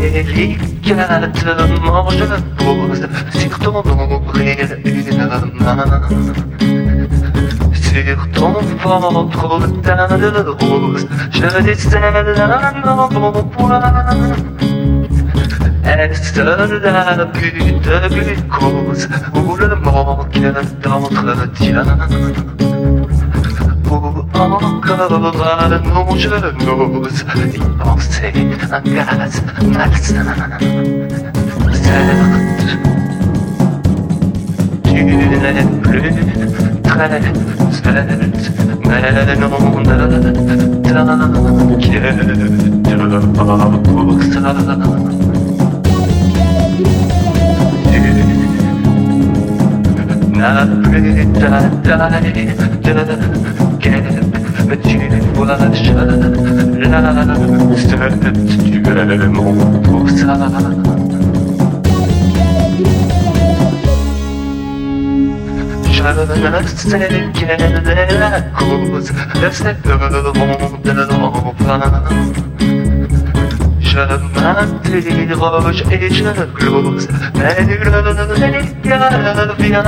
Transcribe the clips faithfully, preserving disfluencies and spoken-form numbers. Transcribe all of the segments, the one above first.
Délicatement je pose sur ton nombril une main, sur ton ventre teint de rose, je décèle un embonpoint. Est-ce l'abus de glucose ou le manque d'entretien, ou encore un non je n'ose y penser, un gaz malsain. Certes, tu n'es plus très svelte, mais non ne t'inquiète pas pour ça. N'a plus ta taille de guêpe, mais tu vois je l'accepte, tu es mon pour ça. Je ne sais quelle est la cause de cette ronde d'enfant. Je m'interroge et je glose, mais nul n'égale vient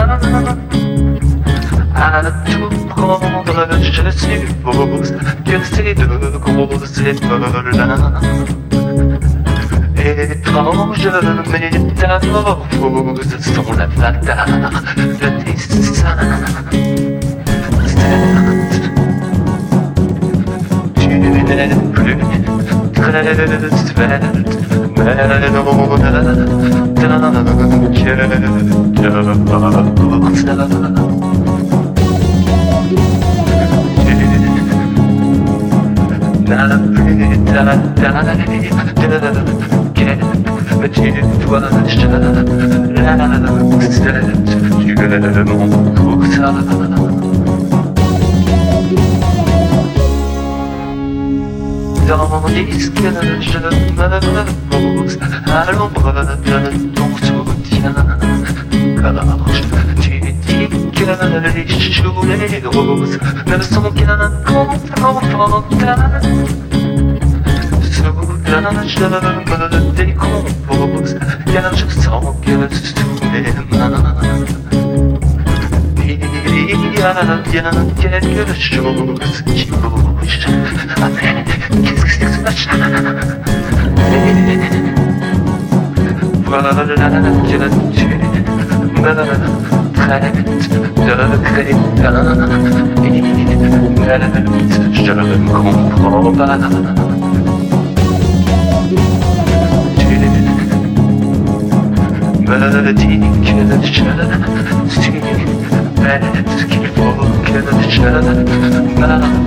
à tout prendre. Je suppose que ces deux gros épaules-là, étrange métamorphose, sont l'avatar de tes seins. Certes, tu n'es plus très svelte, mais non ne t'inquiète pas pour ça. N'a plus ta taille de guêpe, mais tu dois je l'accepte, tu es mon pour ça. Tandis que je me repose à l'ombre de ton soutien gorge, tu dis que les choux et les roses ne sont qu'un conte enfantin. Soudain je me décompose, car je sens que sous mes mains il y a bien quelque chose qui bouge. Ah mais qu'est-ce que c'est que ce machin? Voilà que tu me traites de crétin, et je ne comprends pas. Tu me dis que je suis bête, qu'il faut que je m'arrête.